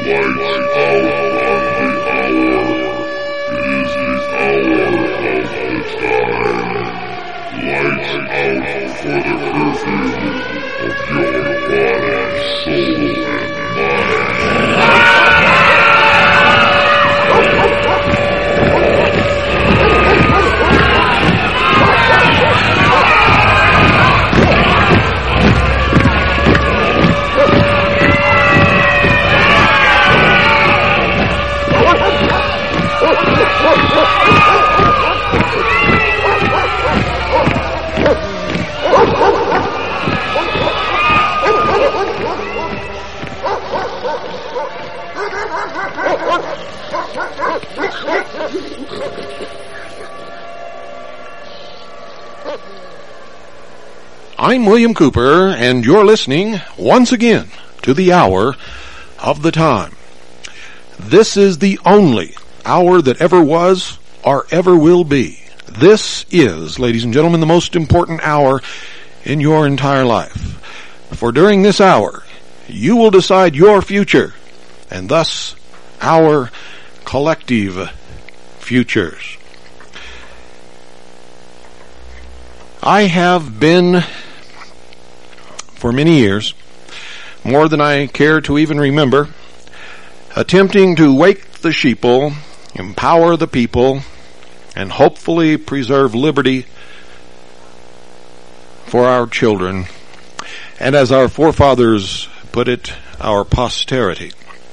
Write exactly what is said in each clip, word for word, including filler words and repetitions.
I'm William Cooper, and you're listening once again to the Hour of the Time. This is the only hour that ever was or ever will be. This is, ladies and gentlemen, the most important hour in your entire life. For during this hour, you will decide your future, and thus our collective futures. I have been, for many years, more than I care to even remember, attempting to wake the sheeple, empower the people, and hopefully preserve liberty for our children, and as our forefathers put it, our posterity.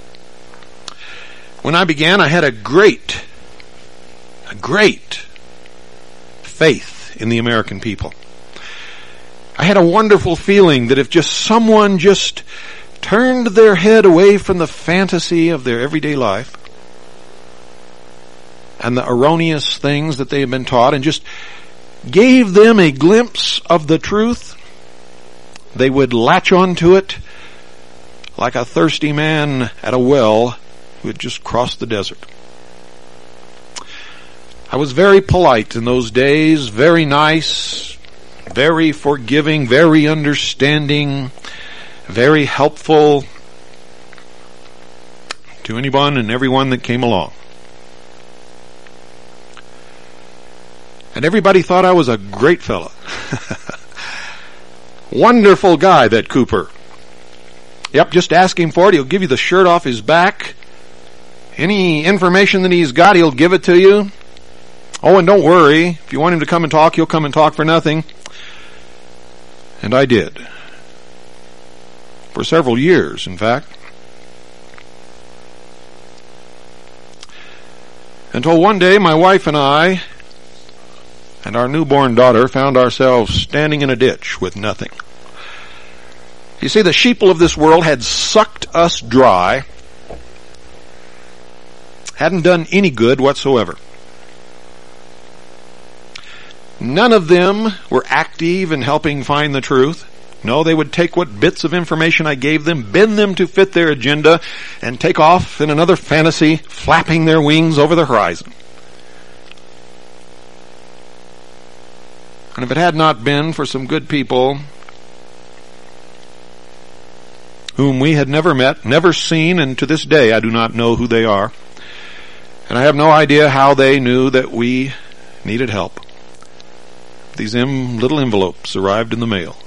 When I began, I had a great, a great faith in the American people. I had a wonderful feeling that if just someone just turned their head away from the fantasy of their everyday life and the erroneous things that they have been taught and just gave them a glimpse of the truth, they would latch onto it like a thirsty man at a well who had just crossed the desert. I was very polite in those days, very nice, very forgiving, very understanding, very helpful to anyone and everyone that came along. And everybody thought I was a great fella. Wonderful guy, that Cooper. Yep, just ask him for it. He'll give you the shirt off his back. Any information that he's got, he'll give it to you. Oh, and don't worry. If you want him to come and talk, he'll come and talk for nothing. And I did. For several years, in fact. Until one day, my wife and I and our newborn daughter found ourselves standing in a ditch with nothing. You see, the sheeple of this world had sucked us dry, hadn't done any good whatsoever. None of them were active in helping find the truth. No, they would take what bits of information I gave them, bend them to fit their agenda, and take off in another fantasy, flapping their wings over the horizon. And if it had not been for some good people whom we had never met, never seen, and to this day I do not know who they are, and I have no idea how they knew that we needed help. These em- little envelopes arrived in the mail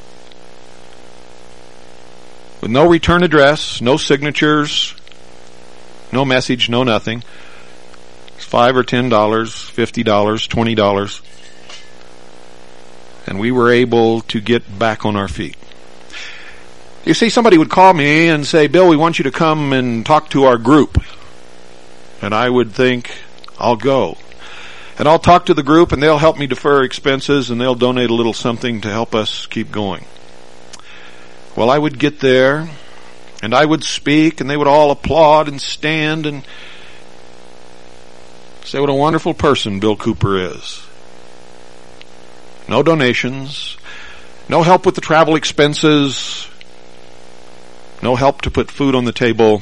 with no return address, no signatures, no message, no nothing. It's five or ten dollars, fifty dollars, twenty dollars. And we were able to get back on our feet. You see, somebody would call me and say, Bill, we want you to come and talk to our group. And I would think, I'll go. And I'll talk to the group and they'll help me defer expenses and they'll donate a little something to help us keep going. Well, I would get there and I would speak and they would all applaud and stand and say what a wonderful person Bill Cooper is. No donations, no help with the travel expenses, no help to put food on the table.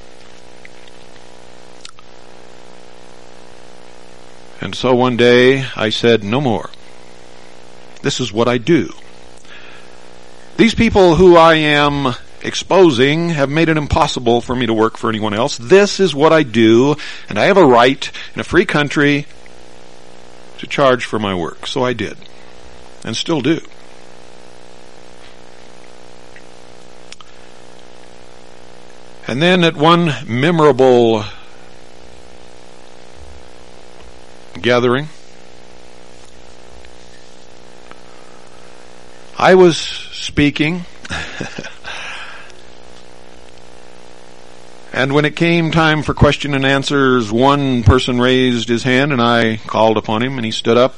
And so one day I said, no more. This is what I do. These people who I am exposing have made it impossible for me to work for anyone else. This is what I do, and I have a right in a free country to charge for my work. So I did, and still do. And then at one memorable gathering, I was speaking, and when it came time for question and answers, one person raised his hand and I called upon him, and he stood up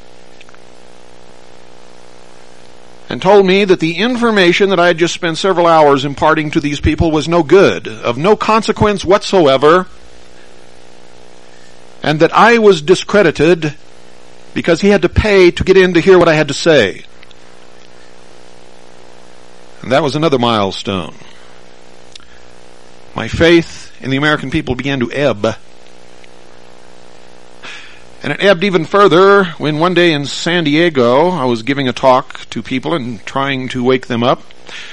and told me that the information that I had just spent several hours imparting to these people was no good, of no consequence whatsoever, and that I was discredited because he had to pay to get in to hear what I had to say. And that was another milestone. My faith in the American people began to ebb. And it ebbed even further when one day in San Diego, I was giving a talk to people and trying to wake them up.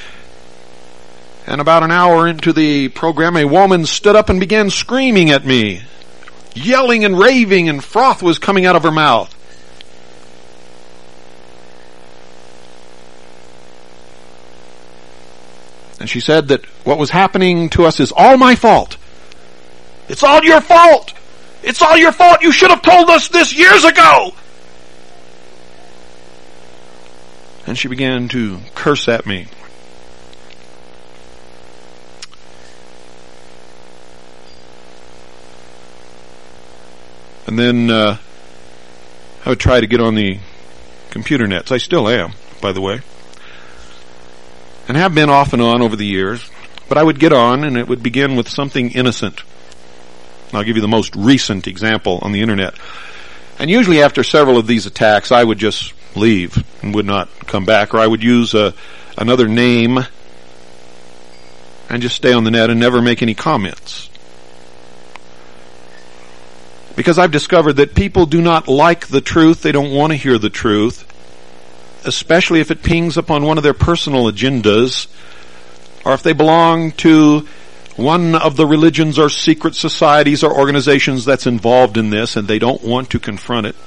And about an hour into the program, a woman stood up and began screaming at me, yelling and raving, and froth was coming out of her mouth. And she said that what was happening to us is all my fault. It's all your fault. It's all your fault. You should have told us this years ago. And she began to curse at me. And then uh, I would try to get on the computer nets. I still am, by the way. And have been off and on over the years. But I would get on and it would begin with something innocent. I'll give you the most recent example on the internet. And usually after several of these attacks, I would just leave and would not come back, or I would use a, another name and just stay on the net and never make any comments. Because I've discovered that people do not like the truth. They don't want to hear the truth, especially if it pings upon one of their personal agendas, or if they belong to one of the religions or secret societies or organizations that's involved in this, and they don't want to confront it.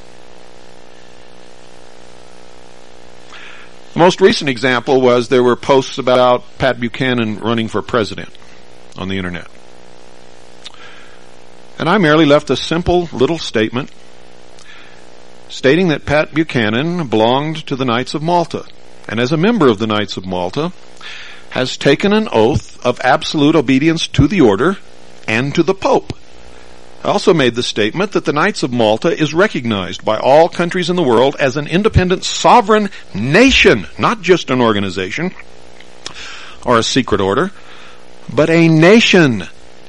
The most recent example was there were posts about Pat Buchanan running for president on the internet. And I merely left a simple little statement stating that Pat Buchanan belonged to the Knights of Malta, and as a member of the Knights of Malta, has taken an oath of absolute obedience to the order and to the Pope. I also made the statement that the Knights of Malta is recognized by all countries in the world as an independent sovereign nation, not just an organization or a secret order, but a nation.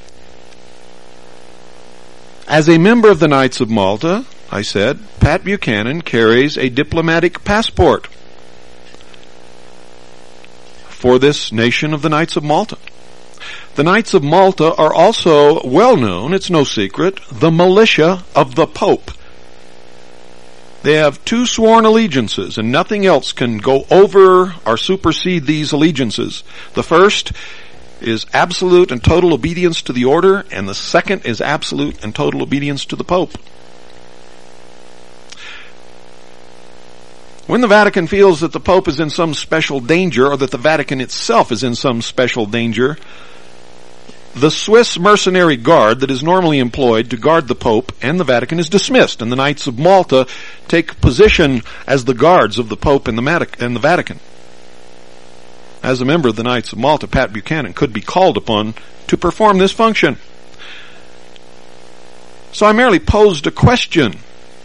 As a member of the Knights of Malta, I said, Pat Buchanan carries a diplomatic passport for this nation of the Knights of Malta. The Knights of Malta are also well known, it's no secret, the militia of the Pope. They have two sworn allegiances, and nothing else can go over or supersede these allegiances. The first is absolute and total obedience to the order, and the second is absolute and total obedience to the Pope. When the Vatican feels that the Pope is in some special danger, or that the Vatican itself is in some special danger, the Swiss mercenary guard that is normally employed to guard the Pope and the Vatican is dismissed, and the Knights of Malta take position as the guards of the Pope and the Vatican. As a member of the Knights of Malta, Pat Buchanan could be called upon to perform this function. So I merely posed a question.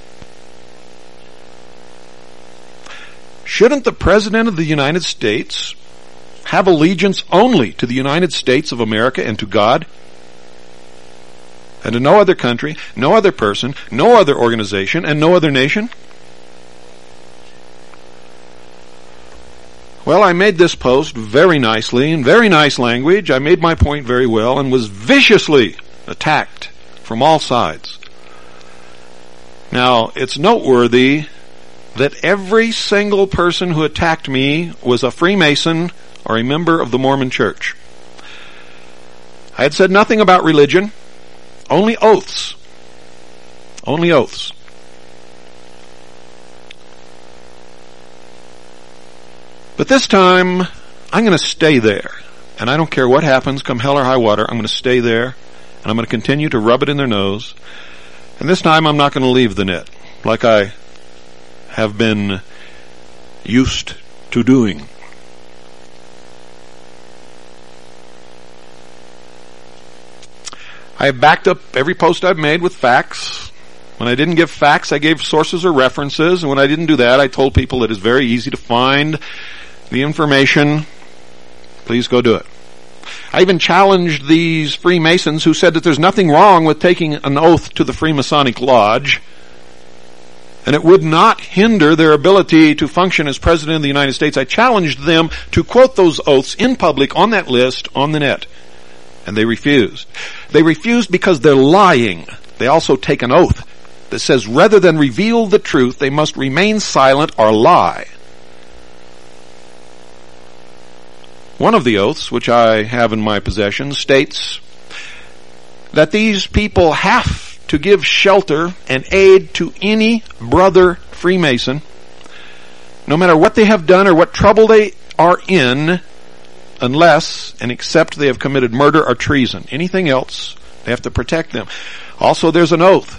Shouldn't the President of the United States have allegiance only to the United States of America and to God, and to no other country, no other person, no other organization, and no other nation? Well, I made this post very nicely, in very nice language. I made my point very well and was viciously attacked from all sides. Now, it's noteworthy that every single person who attacked me was a Freemason or a member of the Mormon Church. I had said nothing about religion, only oaths. Only oaths. But this time, I'm going to stay there. And I don't care what happens, come hell or high water, I'm going to stay there, and I'm going to continue to rub it in their nose. And this time I'm not going to leave the net, like I have been used to doing. I have backed up every post I've made with facts. When I didn't give facts, I gave sources or references, and when I didn't do that, I told people it is very easy to find the information. Please go do it. I even challenged these Freemasons who said that there's nothing wrong with taking an oath to the Freemasonic Lodge, and it would not hinder their ability to function as President of the United States. I challenged them to quote those oaths in public on that list on the net, and they refused. They refused because they're lying. They also take an oath that says rather than reveal the truth, they must remain silent or lie. One of the oaths, which I have in my possession, states that these people have to give shelter and aid to any brother Freemason, no matter what they have done or what trouble they are in, unless and except they have committed murder or treason. Anything else, they have to protect them. Also, there's an oath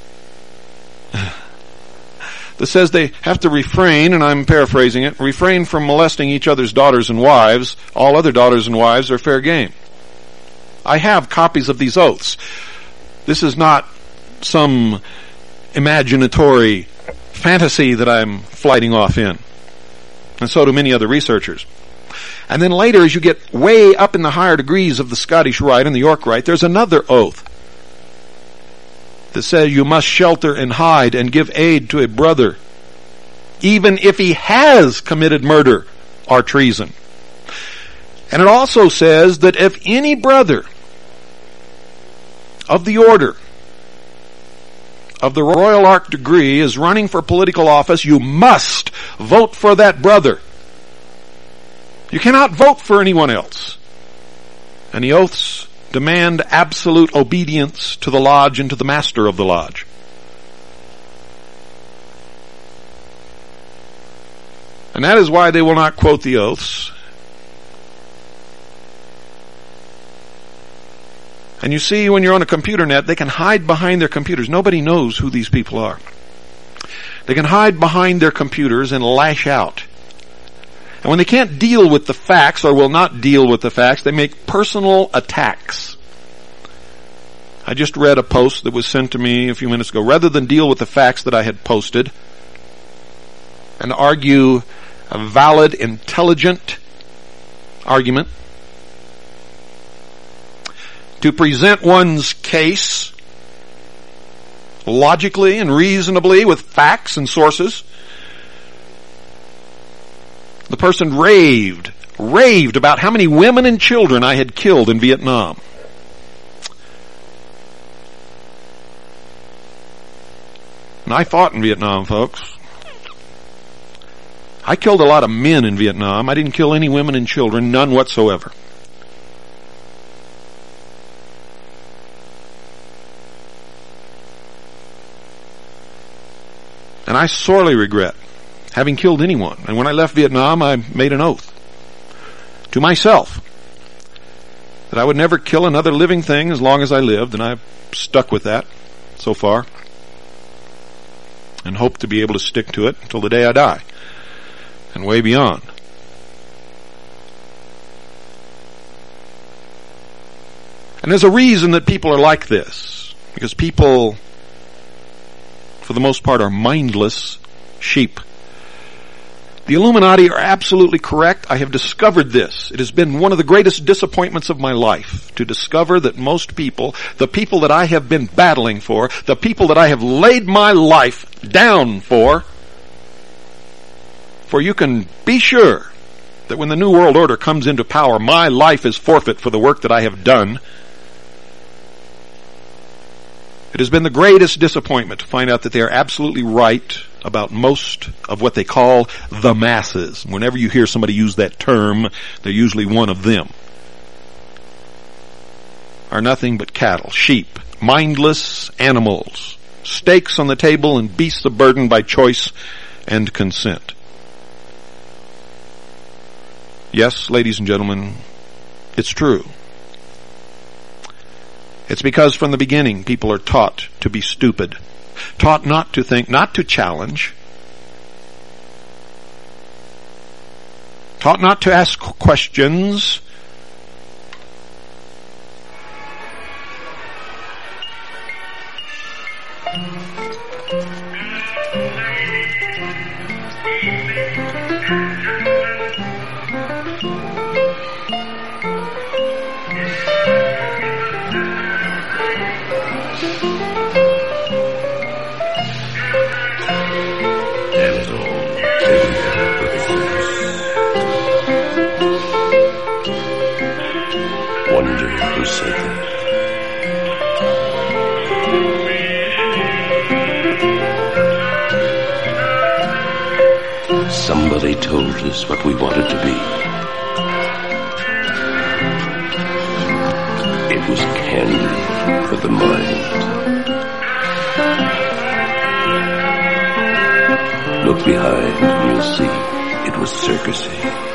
that says they have to refrain, and I'm paraphrasing it, refrain from molesting each other's daughters and wives. All other daughters and wives are fair game. I have copies of these oaths. This is not some imaginatory fantasy that I'm flighting off in. And so do many other researchers. And then later, as you get way up in the higher degrees of the Scottish Rite and the York Rite, there's another oath that says you must shelter and hide and give aid to a brother, even if he has committed murder or treason. And it also says that if any brother of the order of the Royal Ark degree is running for political office, you must vote for that brother. You cannot vote for anyone else. And the oaths demand absolute obedience to the lodge and to the master of the lodge. And that is why they will not quote the oaths. And you see, when you're on a computer net, they can hide behind their computers. Nobody knows who these people are. They can hide behind their computers and lash out. And when they can't deal with the facts, or will not deal with the facts, they make personal attacks. I just read a post that was sent to me a few minutes ago. Rather than deal with the facts that I had posted and argue a valid, intelligent argument, to present one's case logically and reasonably with facts and sources, the person raved, raved about how many women and children I had killed in Vietnam. And I fought in Vietnam, folks. I killed a lot of men in Vietnam. I didn't kill any women and children, none whatsoever. And I sorely regret having killed anyone. And when I left Vietnam, I made an oath to myself that I would never kill another living thing as long as I lived, and I've stuck with that so far and hope to be able to stick to it until the day I die and way beyond. And there's a reason that people are like this, because people, for the most part, are mindless sheep. The Illuminati are absolutely correct. I have discovered this. It has been one of the greatest disappointments of my life to discover that most people, the people that I have been battling for, the people that I have laid my life down for, for you can be sure that when the New World Order comes into power, my life is forfeit for the work that I have done. It has been the greatest disappointment to find out that they are absolutely right about most of what they call the masses. Whenever you hear somebody use that term, they're usually one of them. Are nothing but cattle, sheep, mindless animals, steaks on the table and beasts of burden by choice and consent. Yes, ladies and gentlemen, it's true. It's because from the beginning people are taught to be stupid, taught not to think, not to challenge, taught not to ask questions, who said that? Somebody told us what we wanted to be. It was candy for the mind. Look behind and you'll see it was circusy.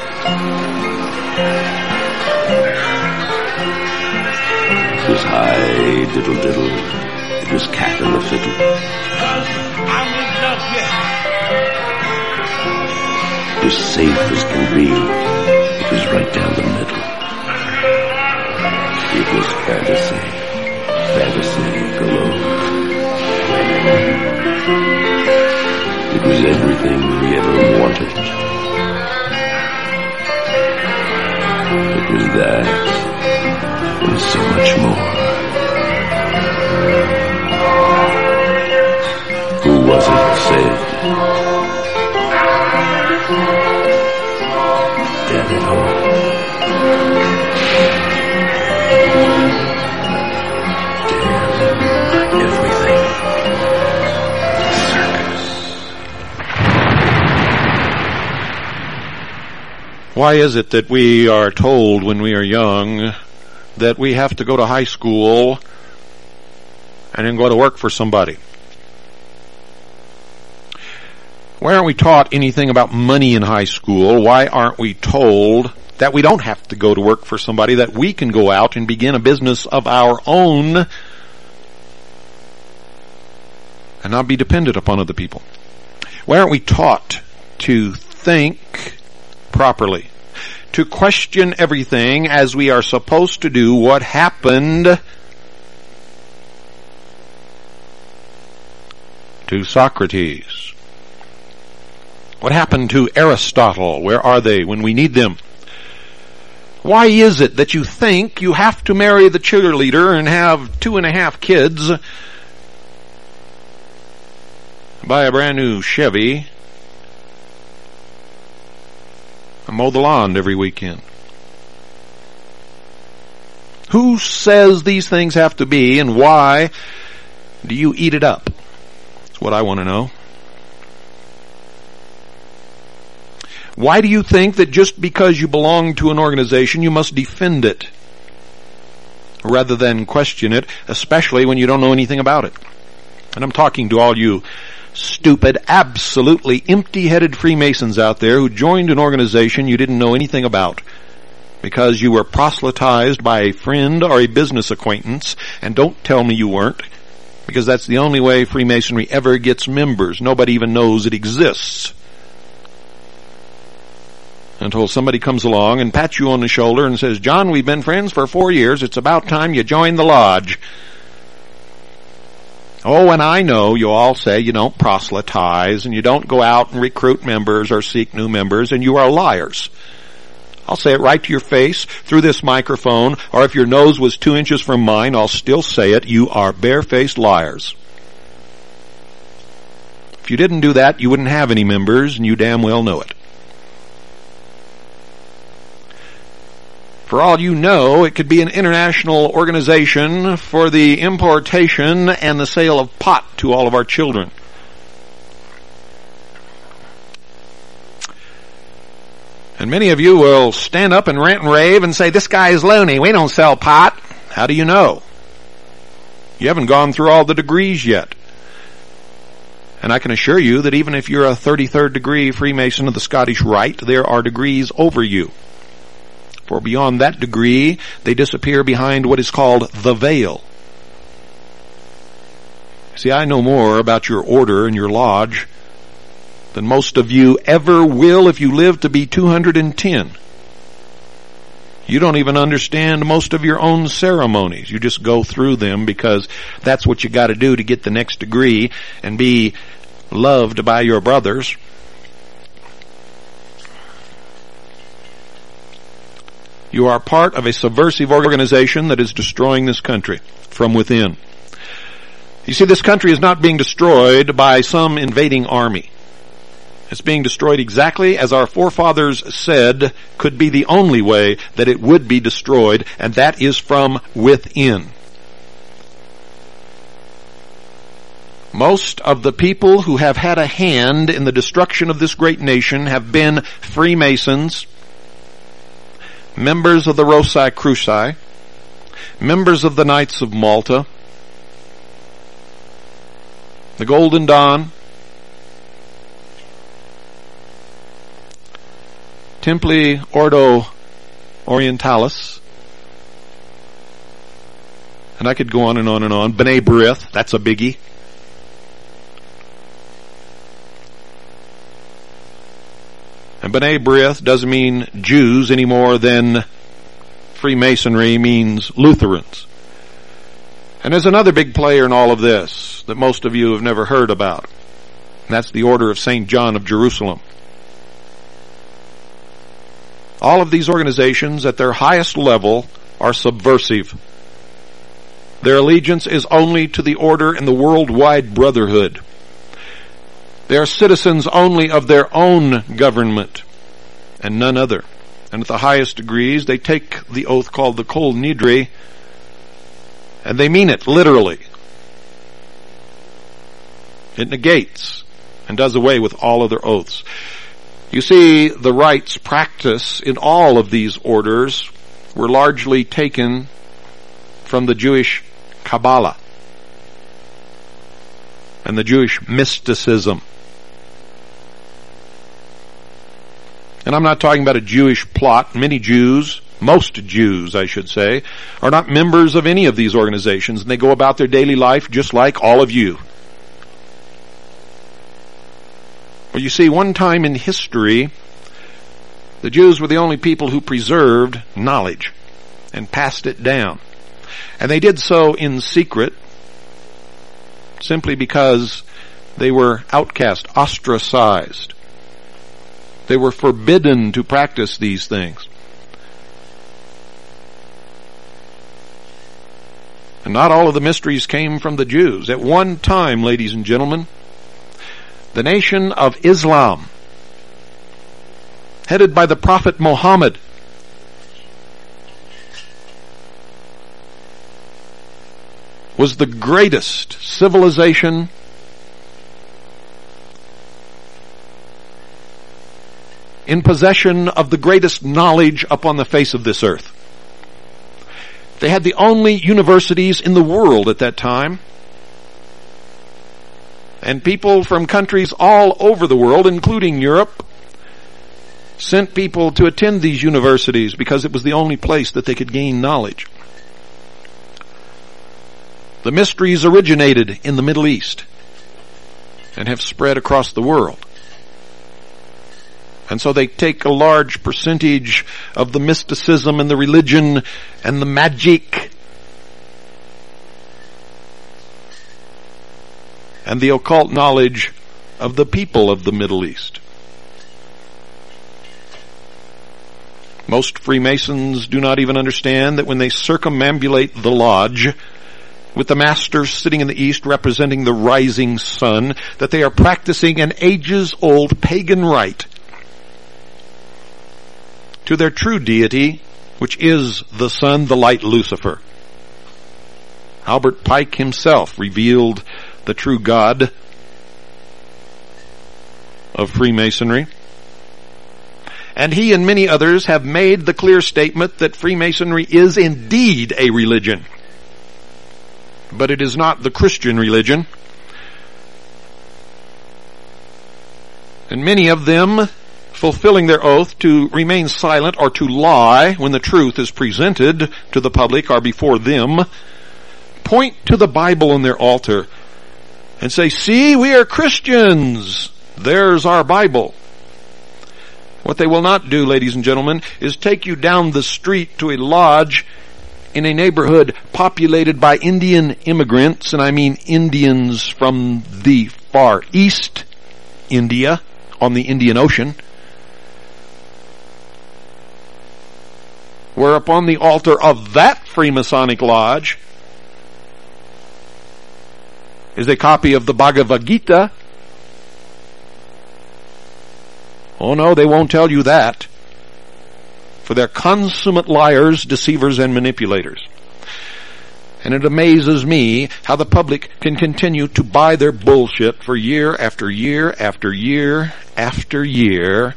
It was high diddle diddle. It was cat and the fiddle. I'm in love yet. It was safe as can be. It was right down the middle. It was fantasy. Fantasy galore. It was everything we ever wanted. It was that and so much more. Who was it said? Damn it all. Damn everything. Circus. Why is it that we are told when we are young that we have to go to high school and then go to work for somebody? Why aren't we taught anything about money in high school? Why aren't we told that we don't have to go to work for somebody, that we can go out and begin a business of our own and not be dependent upon other people? Why aren't we taught to think properly, to question everything as we are supposed to do? What happened to Socrates? What happened to Aristotle? Where are they when we need them? Why is it that you think you have to marry the cheerleader and have two and a half kids, buy a brand new Chevy, and mow the lawn every weekend? Who says these things have to be, and why do you eat it up? That's what I want to know. Why do you think that just because you belong to an organization, you must defend it rather than question it, especially when you don't know anything about it? And I'm talking to all you stupid, absolutely empty-headed Freemasons out there who joined an organization you didn't know anything about because you were proselytized by a friend or a business acquaintance. And don't tell me you weren't, because that's the only way Freemasonry ever gets members. Nobody even knows it exists until somebody comes along and pats you on the shoulder and says, "John, we've been friends for four years. It's about time you join the lodge." Oh, and I know you all say you don't proselytize and you don't go out and recruit members or seek new members, and you are liars. I'll say it right to your face through this microphone, or if your nose was two inches from mine, I'll still say it. You are barefaced liars. If you didn't do that, you wouldn't have any members, and you damn well know it. For all you know, it could be an international organization for the importation and the sale of pot to all of our children. And many of you will stand up and rant and rave and say, this guy is loony. We don't sell pot. How do you know? You haven't gone through all the degrees yet. And I can assure you that even if you're a thirty-third degree Freemason of the Scottish Rite, there are degrees over you. For beyond that degree, they disappear behind what is called the veil. See, I know more about your order and your lodge than most of you ever will if you live to be two hundred ten. You don't even understand most of your own ceremonies. You just go through them because that's what you got to do to get the next degree and be loved by your brothers. You are part of a subversive organization that is destroying this country from within. You see, this country is not being destroyed by some invading army. It's being destroyed exactly as our forefathers said could be the only way that it would be destroyed, and that is from within. Most of the people who have had a hand in the destruction of this great nation have been Freemasons, members of the Rosicruci, members of the Knights of Malta, the Golden Dawn, Templi Ordo Orientalis, and I could go on and on and on. B'nai B'rith, that's a biggie. And B'nai B'rith doesn't mean Jews any more than Freemasonry means Lutherans. And there's another big player in all of this that most of you have never heard about. And that's the Order of Saint John of Jerusalem. All of these organizations at their highest level are subversive. Their allegiance is only to the order and the worldwide brotherhood. They are citizens only of their own government and none other. And at the highest degrees, they take the oath called the Kol Nidre, and they mean it literally. It negates and does away with all other oaths. You see, the rites practiced in all of these orders were largely taken from the Jewish Kabbalah and the Jewish mysticism. And I'm not talking about a Jewish plot. Many Jews, most Jews, I should say, are not members of any of these organizations, and they go about their daily life just like all of you. Well, you see, one time in history, the Jews were the only people who preserved knowledge and passed it down. And they did so in secret, simply because they were outcast, ostracized. They were forbidden to practice these things. And not all of the mysteries came from the Jews. At one time, ladies and gentlemen, the nation of Islam, headed by the Prophet Muhammad, was the greatest civilization in possession of the greatest knowledge upon the face of this earth. They had the only universities in the world at that time. And people from countries all over the world, including Europe, sent people to attend these universities because it was the only place that they could gain knowledge. The mysteries originated in the Middle East and have spread across the world. And so they take a large percentage of the mysticism and the religion and the magic and the occult knowledge of the people of the Middle East. Most Freemasons do not even understand that when they circumambulate the lodge, with the master sitting in the east representing the rising sun, that they are practicing an ages-old pagan rite to their true deity, which is the sun, the light Lucifer. Albert Pike himself revealed the true God of Freemasonry. And he and many others have made the clear statement that Freemasonry is indeed a religion. But it is not the Christian religion. And many of them, fulfilling their oath to remain silent or to lie when the truth is presented to the public or before them, point to the Bible on their altar and say, "See, we are Christians. There's our Bible." What they will not do, ladies and gentlemen, is take you down the street to a lodge in a neighborhood populated by Indian immigrants, and I mean Indians from the far east India, on the Indian Ocean, where upon the altar of that Freemasonic lodge is a copy of the Bhagavad Gita. Oh no, they won't tell you that. For they're consummate liars, deceivers, and manipulators. And it amazes me how the public can continue to buy their bullshit for year after year after year after year.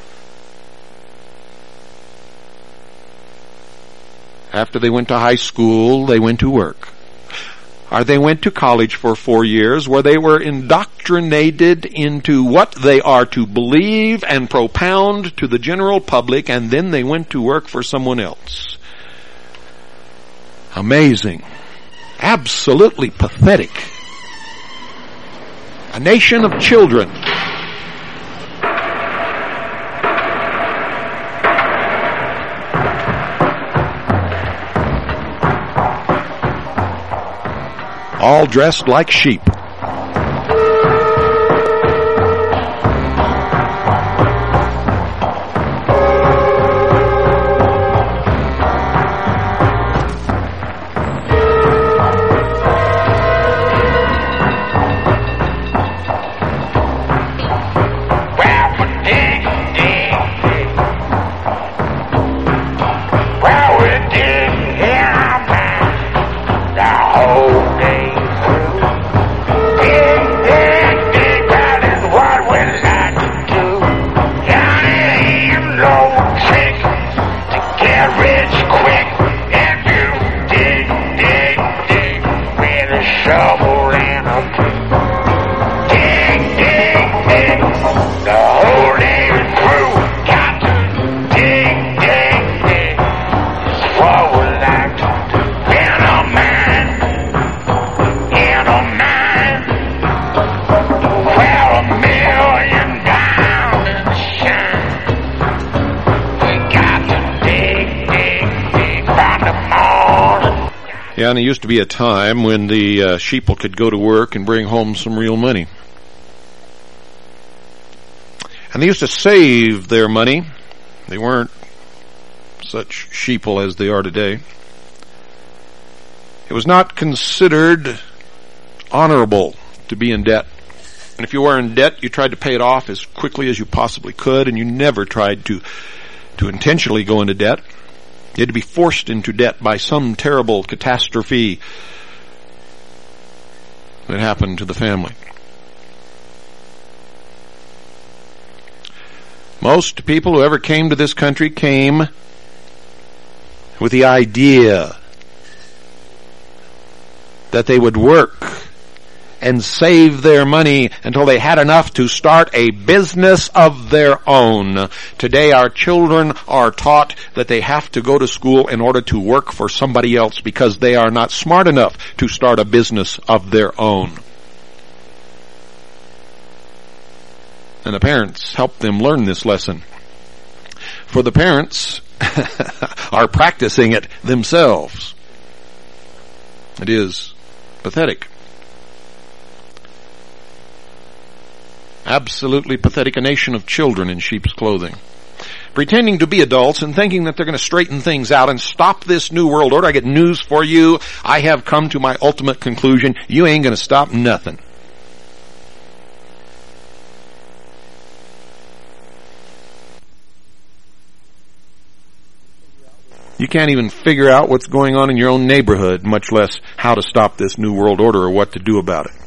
After they went to high school, they went to work. Or they went to college for four years where they were indoctrinated into what they are to believe and propound to the general public, and then they went to work for someone else. Amazing. Absolutely pathetic. A nation of children. All dressed like sheep. Yeah, and there used to be a time when the uh, sheeple could go to work and bring home some real money. And they used to save their money. They weren't such sheeple as they are today. It was not considered honorable to be in debt. And if you were in debt, you tried to pay it off as quickly as you possibly could, and you never tried to, to intentionally go into debt. You had to be forced into debt by some terrible catastrophe that happened to the family. Most people who ever came to this country came with the idea that they would work and save their money until they had enough to start a business of their own. Today our children are taught that they have to go to school in order to work for somebody else because they are not smart enough to start a business of their own. And the parents help them learn this lesson. For the parents are practicing it themselves. It is pathetic. Absolutely pathetic. A nation of children in sheep's clothing, pretending to be adults and thinking that they're going to straighten things out and stop this new world order. I get news for you. I have come to my ultimate conclusion. You ain't going to stop nothing. You can't even figure out what's going on in your own neighborhood, much less how to stop this new world order or what to do about it.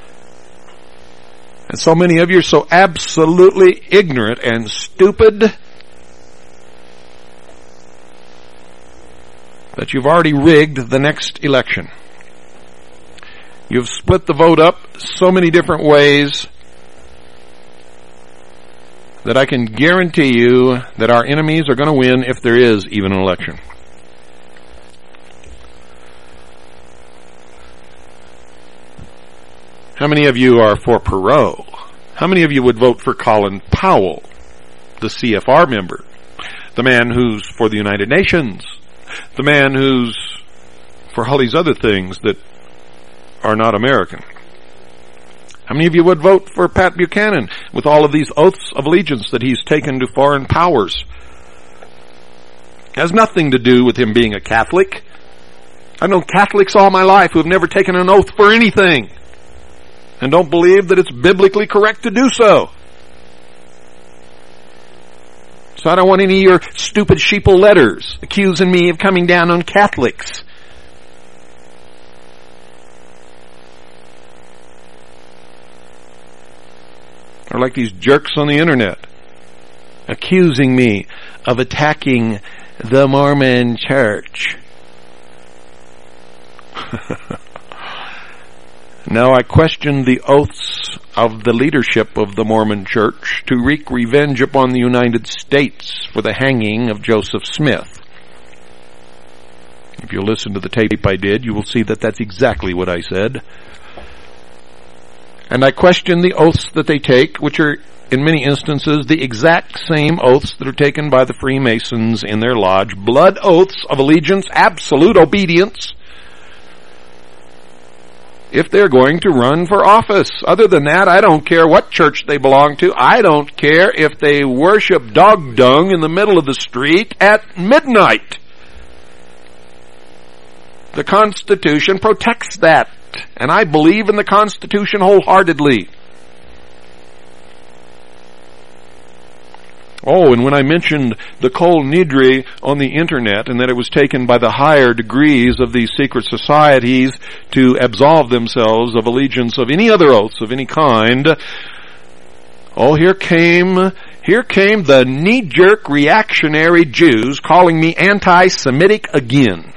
And so many of you are so absolutely ignorant and stupid that you've already rigged the next election. You've split the vote up so many different ways that I can guarantee you that our enemies are going to win if there is even an election. How many of you are for Perot? How many of you would vote for Colin Powell, the C F R member, the man who's for the United Nations, the man who's for all these other things that are not American? How many of you would vote for Pat Buchanan with all of these oaths of allegiance that he's taken to foreign powers? It has nothing to do with him being a Catholic. I've known Catholics all my life who have never taken an oath for anything and don't believe that it's biblically correct to do so. So I don't want any of your stupid sheeple letters accusing me of coming down on Catholics. Or like these jerks on the internet accusing me of attacking the Mormon Church. Now I question the oaths of the leadership of the Mormon Church to wreak revenge upon the United States for the hanging of Joseph Smith. If you listen to the tape I did, you will see that that's exactly what I said. And I question the oaths that they take, which are in many instances the exact same oaths that are taken by the Freemasons in their lodge. Blood oaths of allegiance, absolute obedience, if they're going to run for office. Other than that, I don't care what church they belong to. I don't care if they worship dog dung in the middle of the street at midnight. The Constitution protects that, and I believe in the Constitution wholeheartedly. Oh, and when I mentioned the Kol Nidre on the internet and that it was taken by the higher degrees of these secret societies to absolve themselves of allegiance of any other oaths of any kind, oh, here came, here came the knee-jerk reactionary Jews calling me anti-Semitic again.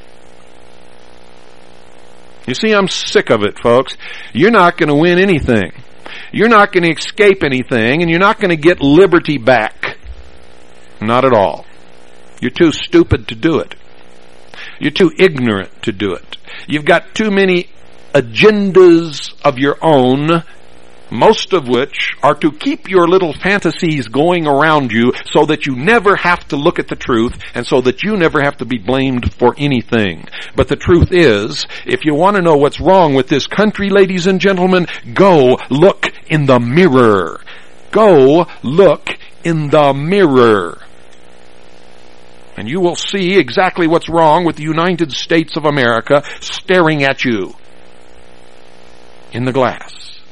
You see, I'm sick of it, folks. You're not going to win anything. You're not going to escape anything, and you're not going to get liberty back. Not at all. You're too stupid to do it. You're too ignorant to do it. You've got too many agendas of your own, most of which are to keep your little fantasies going around you so that you never have to look at the truth and so that you never have to be blamed for anything. But the truth is, if you want to know what's wrong with this country, ladies and gentlemen, go look in the mirror. Go look in the mirror. And you will see exactly what's wrong with the United States of America staring at you in the glass.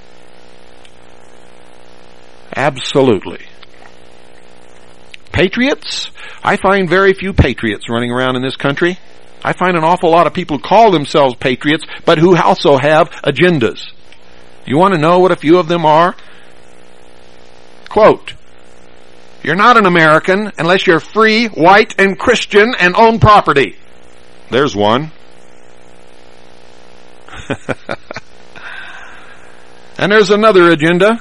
Absolutely. Patriots? I find very few patriots running around in this country. I find an awful lot of people who call themselves patriots, but who also have agendas. You want to know what a few of them are? Quote, "You're not an American unless you're free, white, and Christian and own property." There's one. And there's another agenda.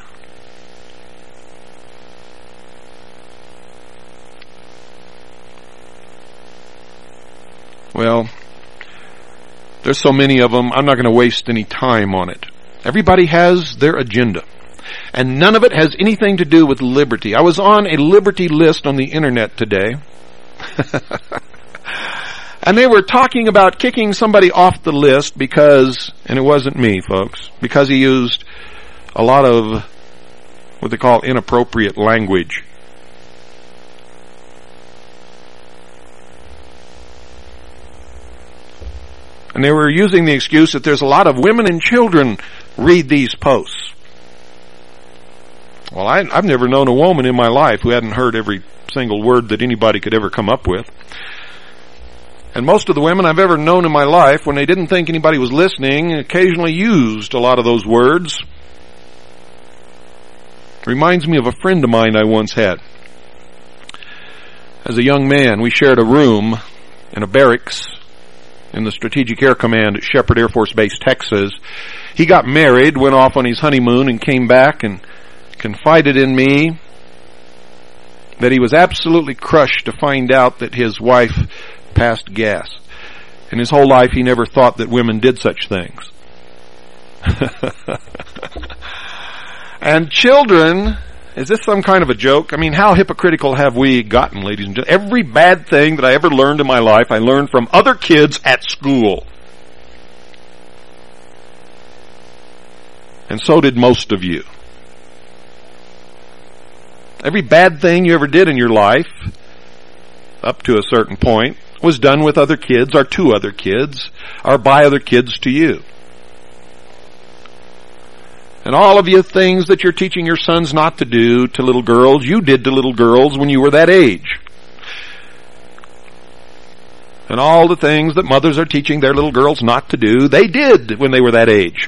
Well, there's so many of them, I'm not going to waste any time on it. Everybody has their agenda. And none of it has anything to do with liberty. I was on a liberty list on the internet today. And they were talking about kicking somebody off the list because, and it wasn't me, folks, because he used a lot of what they call inappropriate language. And they were using the excuse that there's a lot of women and children read these posts. Well, I, I've never known a woman in my life who hadn't heard every single word that anybody could ever come up with. And most of the women I've ever known in my life, when they didn't think anybody was listening, occasionally used a lot of those words. It reminds me of a friend of mine I once had. As a young man, we shared a room in a barracks in the Strategic Air Command at Shepherd Air Force Base, Texas. He got married, went off on his honeymoon, and came back and confided in me that he was absolutely crushed to find out that his wife passed gas. In his whole life, he never thought that women did such things. And children, is this some kind of a joke? I mean, how hypocritical have we gotten, ladies and gentlemen? Every bad thing that I ever learned in my life, I learned from other kids at school. And so did most of you. Every bad thing you ever did in your life, up to a certain point, was done with other kids, or to other kids, or by other kids to you. And all of you things that you're teaching your sons not to do to little girls, you did to little girls when you were that age. And all the things that mothers are teaching their little girls not to do, they did when they were that age.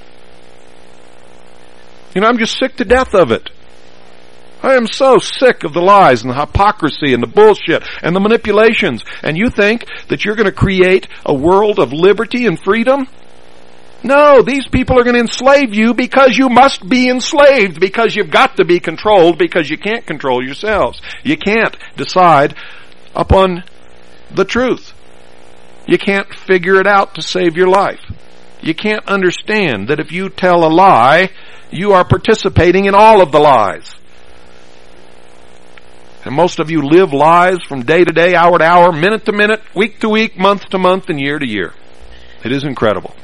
You know, I'm just sick to death of it. I am so sick of the lies and the hypocrisy and the bullshit and the manipulations. And you think that you're going to create a world of liberty and freedom? No, these people are going to enslave you because you must be enslaved, because you've got to be controlled, because you can't control yourselves. You can't decide upon the truth. You can't figure it out to save your life. You can't understand that if you tell a lie, you are participating in all of the lies. And most of you live lies from day to day, hour to hour, minute to minute, week to week, month to month, and year to year. It is incredible.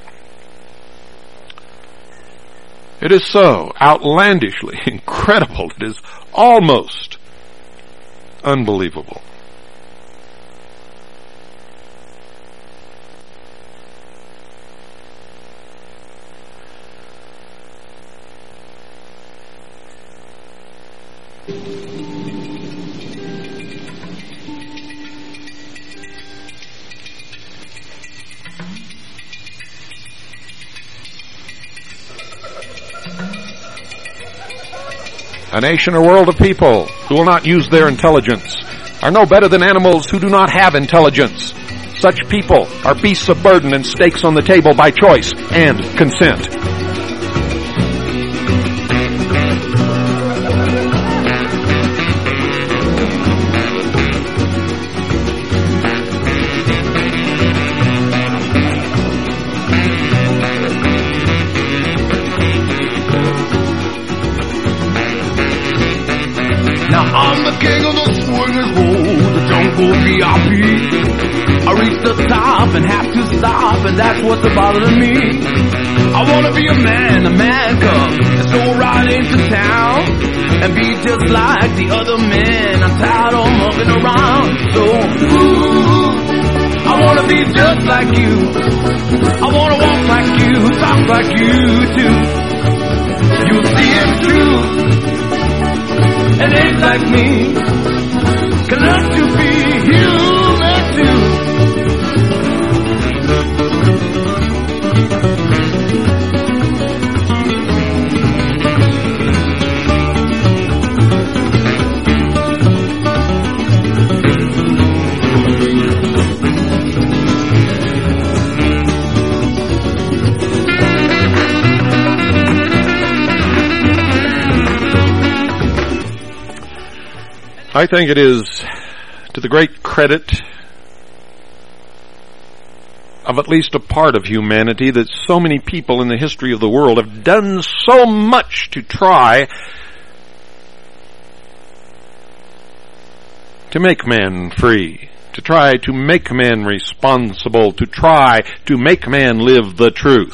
It is so outlandishly incredible. It is almost unbelievable. A nation or world of people who will not use their intelligence are no better than animals who do not have intelligence. Such people are beasts of burden and stakes on the table by choice and consent. I'm the king of the swinging road, the jungle V I P. I reach the top and have to stop, and that's what's bothering me. I wanna be a man, a man cub, and go right into town and be just like the other men. I'm tired of mucking around, so ooh, I wanna be just like you. I wanna walk like you, talk like you too. You see it's true. And ain't like me, can learn to be human too. I think it is to the great credit of at least a part of humanity that so many people in the history of the world have done so much to try to make man free, to try to make man responsible, to try to make man live the truth.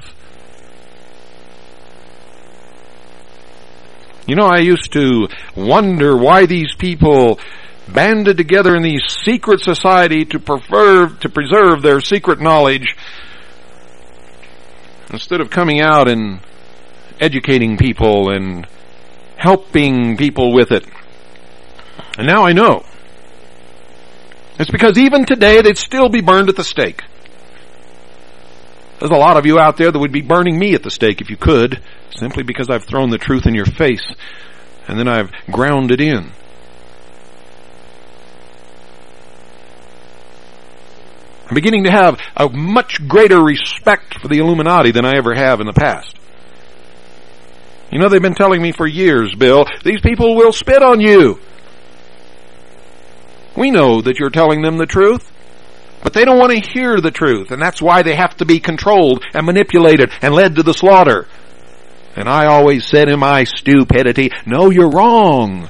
You know, I used to wonder why these people banded together in these secret society to prefer, to preserve their secret knowledge instead of coming out and educating people and helping people with it. And now I know. It's because even today they'd still be burned at the stake. There's a lot of you out there that would be burning me at the stake if you could, simply because I've thrown the truth in your face and then I've ground it in. I'm beginning to have a much greater respect for the Illuminati than I ever have in the past. You know, they've been telling me for years, Bill, these people will spit on you. We know that you're telling them the truth, but they don't want to hear the truth, and that's why they have to be controlled and manipulated and led to the slaughter. And I always said in my stupidity, no, you're wrong.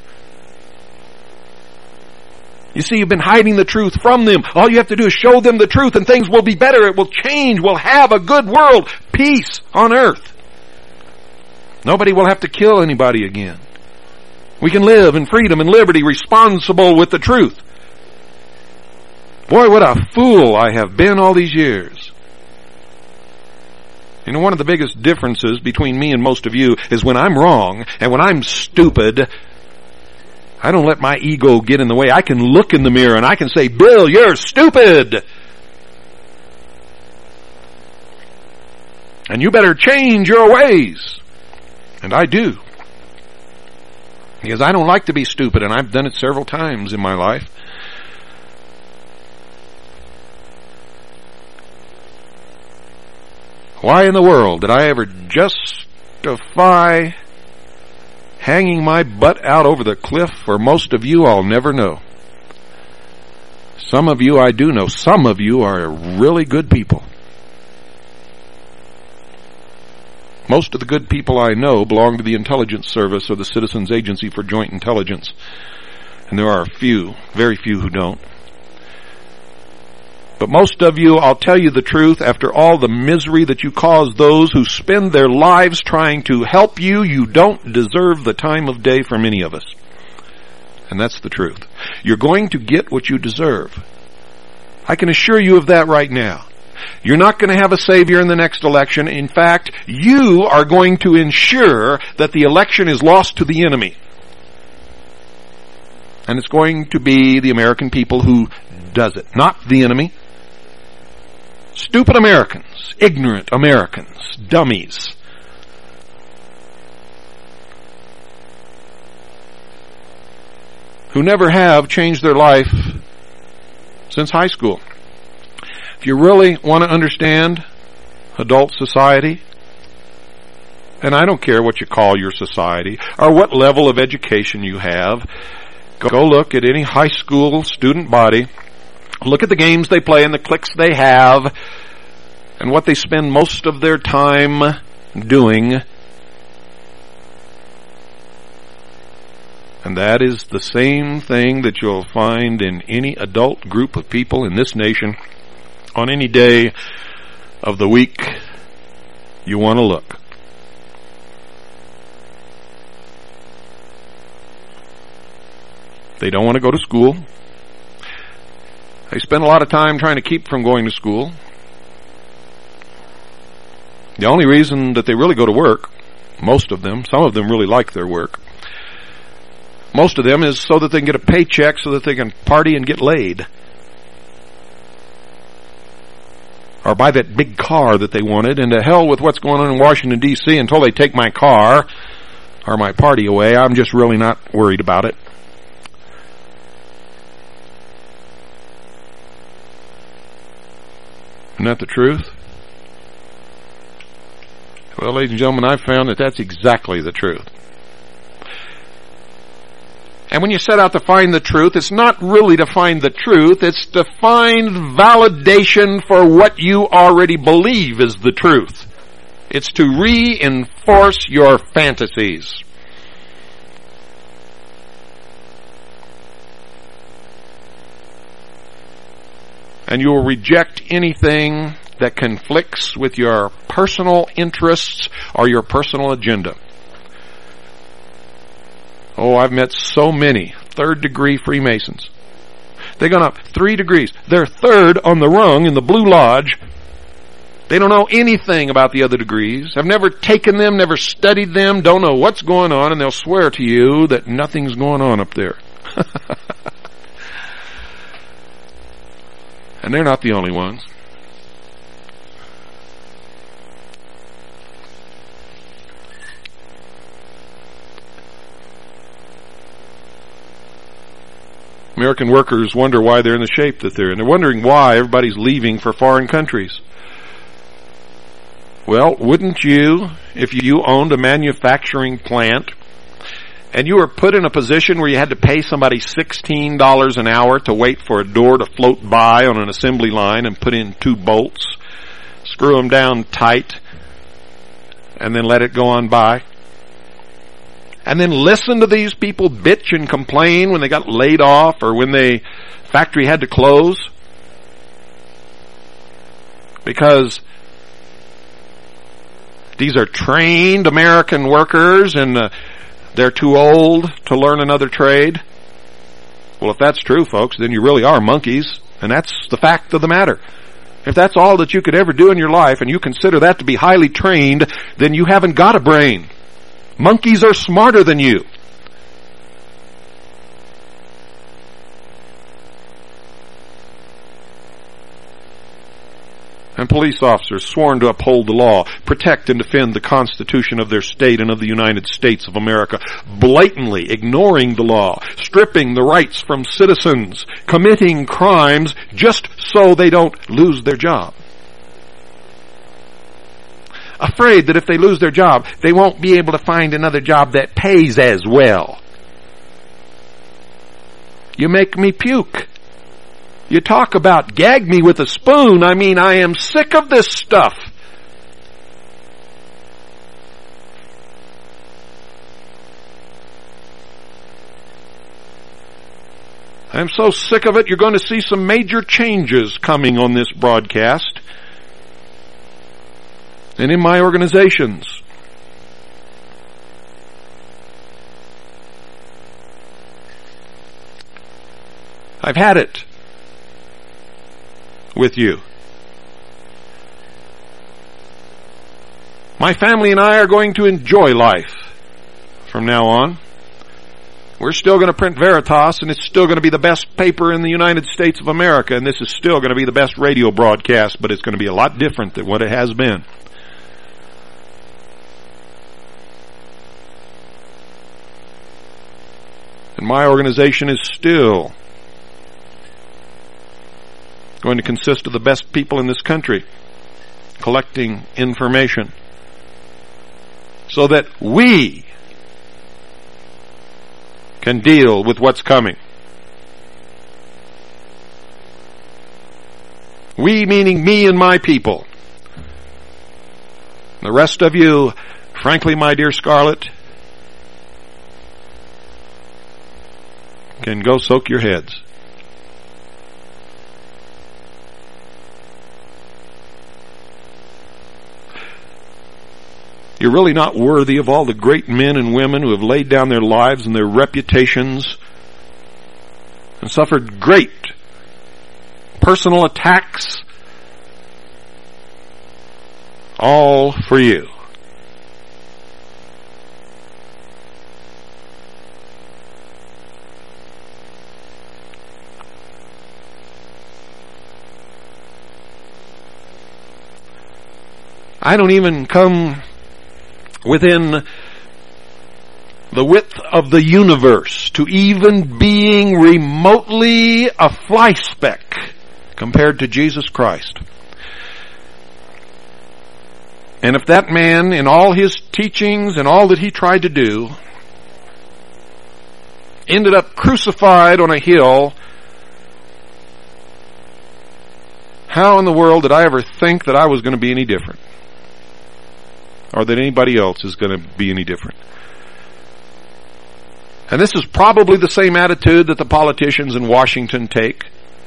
You see, you've been hiding the truth from them. All you have to do is show them the truth and things will be better. It will change. We'll have a good world. Peace on earth. Nobody will have to kill anybody again. We can live in freedom and liberty, responsible with the truth. Boy, what a fool I have been all these years. You know, one of the biggest differences between me and most of you is when I'm wrong and when I'm stupid, I don't let my ego get in the way. I can look in the mirror and I can say, Bill, you're stupid. And you better change your ways. And I do. Because I don't like to be stupid, and I've done it several times in my life. Why in the world did I ever justify hanging my butt out over the cliff? For most of you, I'll never know. Some of you I do know. Some of you are really good people. Most of the good people I know belong to the intelligence service or the Citizens Agency for Joint Intelligence. And there are a few, very few who don't. But most of you, I'll tell you the truth, after all the misery that you cause those who spend their lives trying to help you, you don't deserve the time of day from any of us. And that's the truth. You're going to get what you deserve. I can assure you of that right now. You're not going to have a savior in the next election. In fact, you are going to ensure that the election is lost to the enemy. And it's going to be the American people who does it, not the enemy. Stupid Americans, ignorant Americans, dummies. Who never have changed their life since high school. If you really want to understand adult society, and I don't care what you call your society or what level of education you have, go look at any high school student body. Look at the games they play and the cliques they have and what they spend most of their time doing. And that is the same thing that you'll find in any adult group of people in this nation on any day of the week you want to look. They don't want to go to school. They spend a lot of time trying to keep from going to school. The only reason that they really go to work, most of them, some of them really like their work, most of them is so that they can get a paycheck so that they can party and get laid. Or buy that big car that they wanted, and to hell with what's going on in Washington, D C until they take my car or my party away. I'm just really not worried about it. Isn't that the truth? Well, ladies and gentlemen, I've found that that's exactly the truth. And when you set out to find the truth, it's not really to find the truth, it's to find validation for what you already believe is the truth. It's to reinforce your fantasies. And you will reject anything that conflicts with your personal interests or your personal agenda. Oh, I've met so many third-degree Freemasons. They've gone up three degrees. They're third on the rung in the Blue Lodge. They don't know anything about the other degrees. Have never taken them, never studied them, don't know what's going on, and they'll swear to you that nothing's going on up there. And they're not the only ones. American workers wonder why they're in the shape that they're in. They're wondering why everybody's leaving for foreign countries. Well, wouldn't you, if you owned a manufacturing plant and you were put in a position where you had to pay somebody sixteen dollars an hour to wait for a door to float by on an assembly line and put in two bolts, screw them down tight, and then let it go on by? And then listen to these people bitch and complain when they got laid off or when the factory had to close? Because these are trained American workers and uh, they're too old to learn another trade. Well, if that's true, folks, then you really are monkeys, and that's the fact of the matter. If that's all that you could ever do in your life and you consider that to be highly trained, then you haven't got a brain. Monkeys are smarter than you. And police officers sworn to uphold the law, protect and defend the Constitution of their state and of the United States of America, blatantly ignoring the law, stripping the rights from citizens, committing crimes just so they don't lose their job. Afraid that if they lose their job, they won't be able to find another job that pays as well. You make me puke. You talk about gag me with a spoon. I mean, I am sick of this stuff. I'm so sick of it, you're going to see some major changes coming on this broadcast and in my organizations. I've had it with you. My family and I are going to enjoy life from now on. We're still going to print Veritas, and it's still going to be the best paper in the United States of America, and this is still going to be the best radio broadcast, but it's going to be a lot different than what it has been. And my organization is still going to consist of the best people in this country collecting information so that we can deal with what's coming. We meaning me and my people. The rest of you, frankly, my dear Scarlett, can go soak your heads. You're really not worthy of all the great men and women who have laid down their lives and their reputations and suffered great personal attacks, all for you. I don't even come within the width of the universe to even being remotely a fly speck compared to Jesus Christ. And if that man, in all his teachings and all that he tried to do, ended up crucified on a hill, how in the world did I ever think that I was going to be any different? Or that anybody else is going to be any different? And this is probably the same attitude that the politicians in Washington take.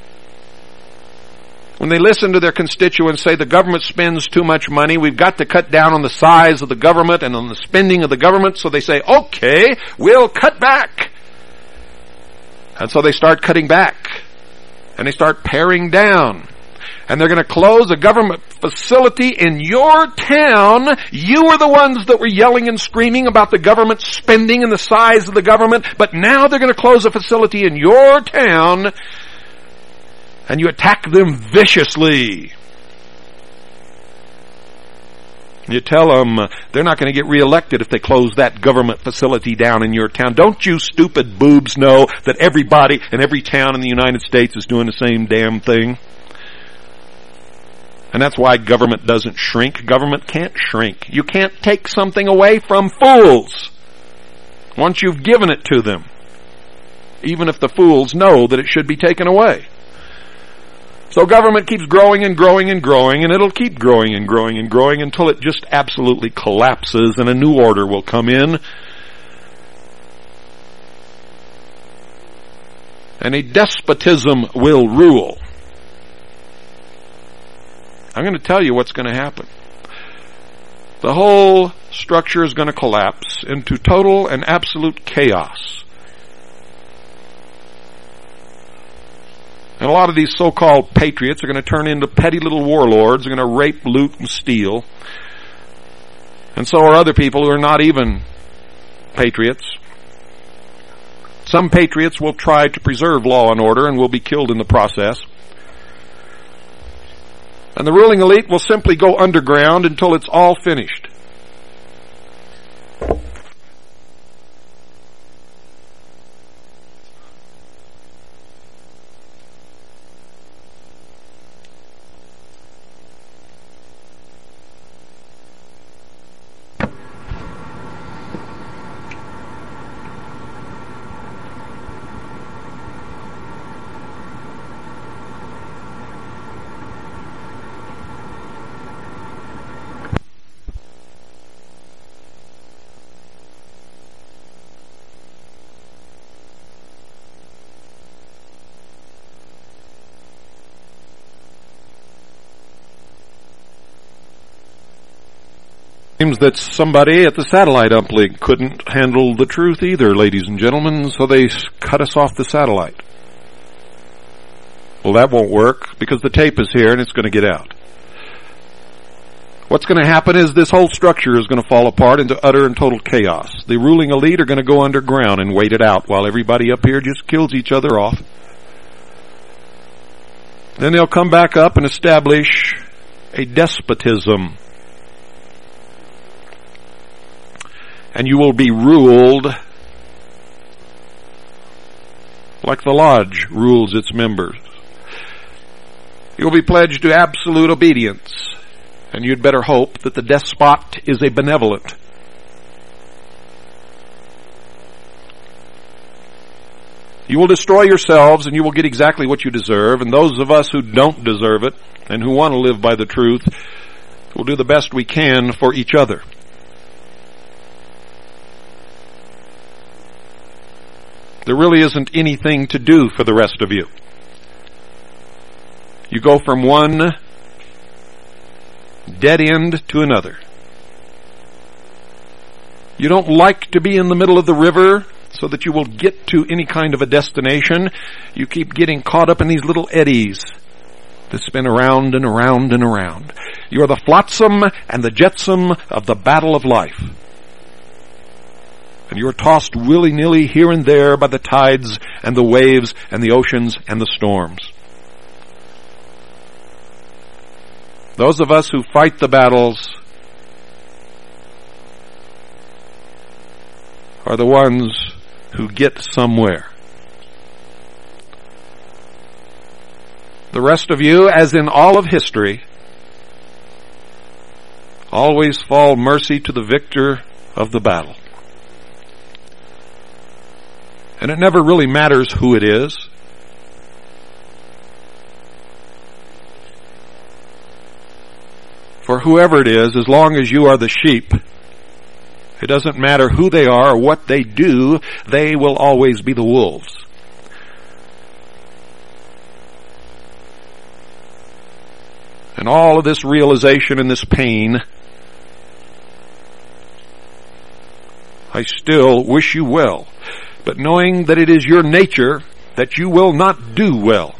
When they listen to their constituents say the government spends too much money, we've got to cut down on the size of the government and on the spending of the government, so they say, okay, we'll cut back. And so they start cutting back. And they start paring down. And they're going to close a government facility in your town. You were the ones that were yelling and screaming about the government spending and the size of the government, but now they're going to close a facility in your town, and you attack them viciously. You tell them uh, they're not going to get reelected if they close that government facility down in your town. Don't you stupid boobs know that everybody in every town in the United States is doing the same damn thing? And that's why government doesn't shrink. Government can't shrink. You can't take something away from fools once you've given it to them, even if the fools know that it should be taken away. So government keeps growing and growing and growing, and it'll keep growing and growing and growing until it just absolutely collapses and a new order will come in. And a despotism will rule. I'm going to tell you what's going to happen. The whole structure is going to collapse into total and absolute chaos. And a lot of these so-called patriots are going to turn into petty little warlords. They're going to rape, loot, and steal. And so are other people who are not even patriots. Some patriots will try to preserve law and order and will be killed in the process. And the ruling elite will simply go underground until it's all finished. Seems that somebody at the satellite uplink couldn't handle the truth either, ladies and gentlemen, so they cut us off the satellite. Well, that won't work because the tape is here and it's going to get out. What's going to happen is this whole structure is going to fall apart into utter and total chaos. The ruling elite are going to go underground and wait it out while everybody up here just kills each other off. Then they'll come back up and establish a despotism. And you will be ruled like the lodge rules its members. You'll be pledged to absolute obedience, and you'd better hope that the despot is a benevolent. You will destroy yourselves, and you will get exactly what you deserve, and those of us who don't deserve it, and who want to live by the truth, will do the best we can for each other. There really isn't anything to do for the rest of you. You go from one dead end to another. You don't like to be in the middle of the river so that you will get to any kind of a destination. You keep getting caught up in these little eddies that spin around and around and around. You are the flotsam and the jetsam of the battle of life. And you're tossed willy-nilly here and there by the tides and the waves and the oceans and the storms. Those of us who fight the battles are the ones who get somewhere. The rest of you, as in all of history, always fall mercy to the victor of the battle. And it never really matters who it is. For whoever it is, as long as you are the sheep, it doesn't matter who they are or what they do, they will always be the wolves. And all of this realization and this pain, I still wish you well. But knowing that it is your nature that you will not do well.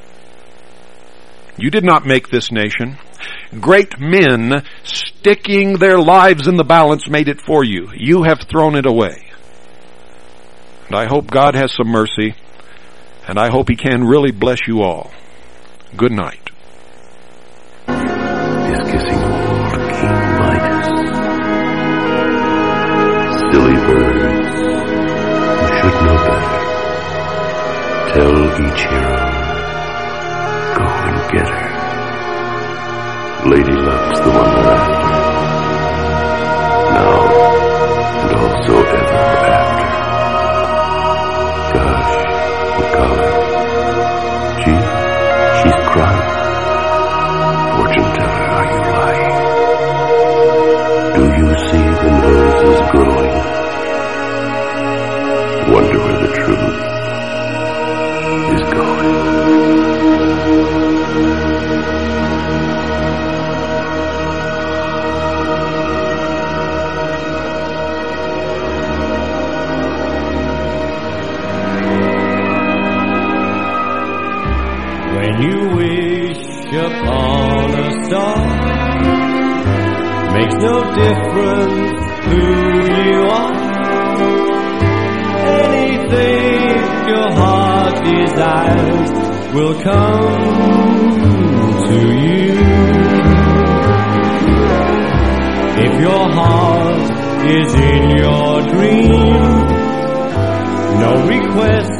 You did not make this nation. Great men sticking their lives in the balance made it for you. You have thrown it away. And I hope God has some mercy, and I hope He can really bless you all. Good night. Is kissing more keen might each hero. Go and get her. Lady Luck's the one they're after. Now, and also ever after. Gosh, Macaulay. Gee, she's crying. Fortune teller, are you lying? Do you see the noses growing? Wonder where the truth is going. When you wish upon a star, makes no difference who you are. Anything your heart desires will come to you. If your heart is in your dream, no request